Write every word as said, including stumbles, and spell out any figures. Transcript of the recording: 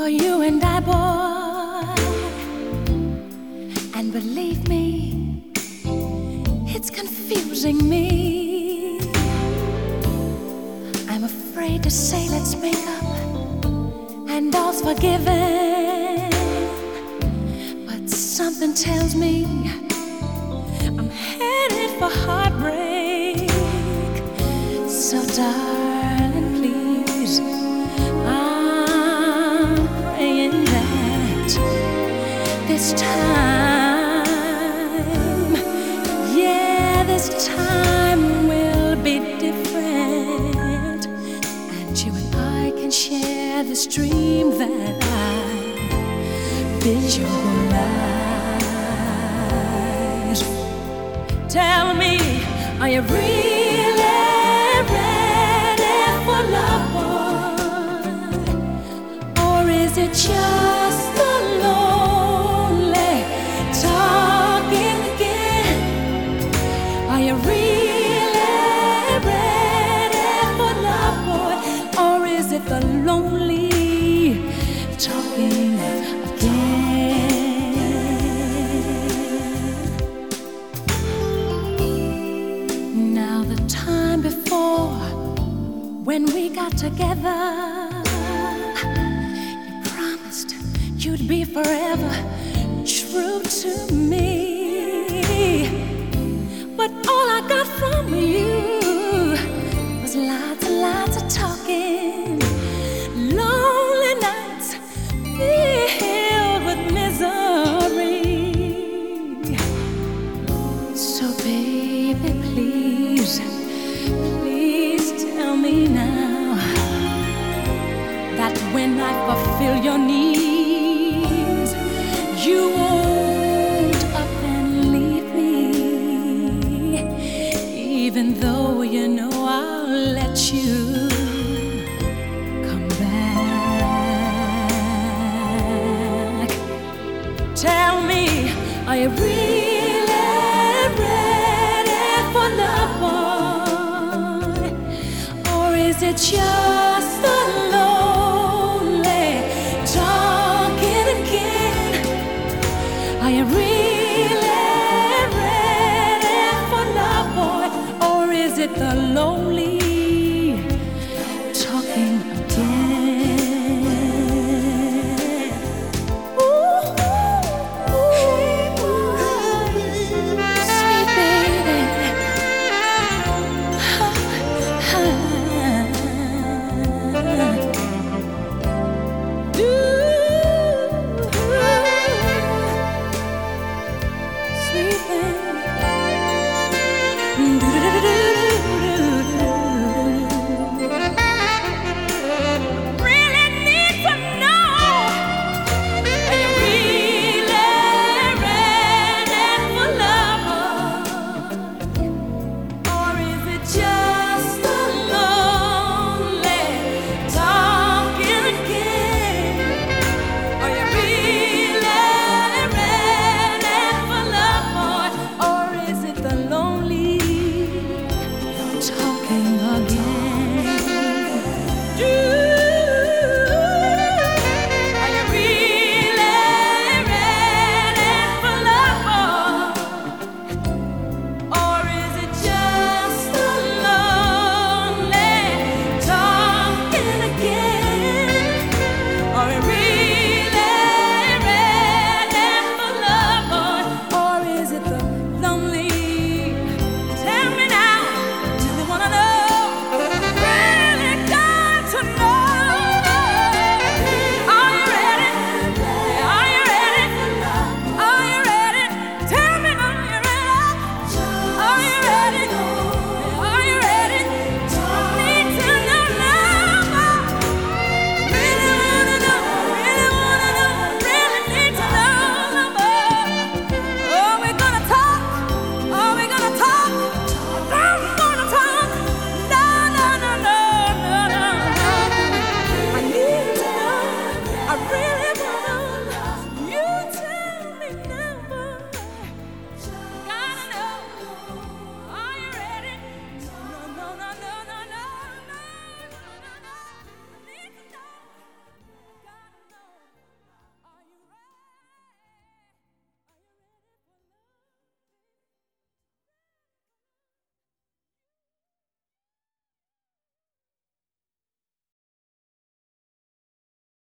for you and I, boy. And believe me, it's confusing me. I'm afraid to say let's make up and all's forgiven, but something tells me I'm headed for heartbreak. So darling, please, I'm praying that this time, yeah, this time will be different, and you and I can share this dream that I visualize. Tell me, are you really ready for love, boy? Or is it just the lonely talking again? Are you really ready for love, boy? Or is it the lonely talking again? Now the time before, when we got together, you promised you'd be forever true to me. But all I got from you was lots and lots of talking, lonely nights filled with misery. So baby, please, please tell me now that when I fulfill your needs, you won't up and leave me, even though you know I'll let you come back. Tell me, are you really ready for love, boy? Or is it just the lonely talking again? Are you really ready for love, boy? Or is it the lonely talking again? Ooh, ooh, sweet baby. Sweet baby. Really need to know, are you really ready for love? Or is it just the lonely talking again? Are you really ready for love, boy? Or is it the lonely talking again?